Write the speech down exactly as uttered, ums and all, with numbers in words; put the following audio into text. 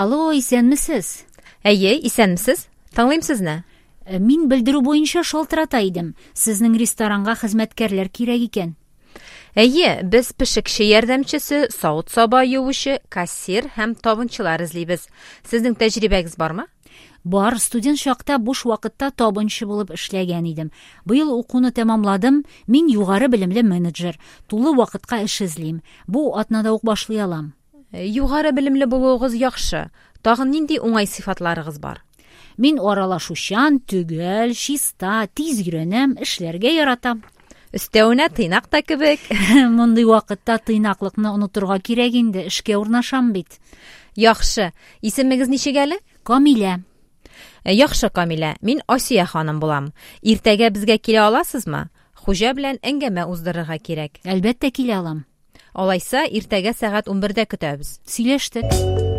Алло, исәнмесез? Әйе, исәнмесез? Тыңлыйм сезне. Мин белдерү буенча шалтырата идем. Сезнең ресторанга хезмәткәрләр кирәк икән. Әйе, без пешекче ярдәмчесе, савыт-саба юучы, кассир һәм табынчылар эзлибез. Сезнең тәҗрибәгез бармы? Бар, студент чакта буш вакытта табынчы булып эшләгән идем. Быел укуны тәмамладым. Мин югары белемле менеджер. Тулы вакытка эш эзлим. Бу атнада ук башлый алам. Югары белемле булуыгыз яхшы. Тагын нинди уңай сыйфатларыгыз бар? Мин аралашучан, төгәл, чиста, тиз йөрәнәм, эшләргә яратам. Өстәвенә тыйнак та кебек. Мондый вакытта тыйнаклыкны онытырга кирәк инде, эшкә урнашам бит. Яхшы. Исемегез ничек әле? Камилә. Яхшы, Камилә. Мин Асия ханым булам. Иртәгә безгә килә аласызмы? Хуҗа белән әңгәмә уздырырга кирәк. Әлбәттә килә алам. Алайса, иртәгә сәгать унбердә көтәбез. Сөйләштек.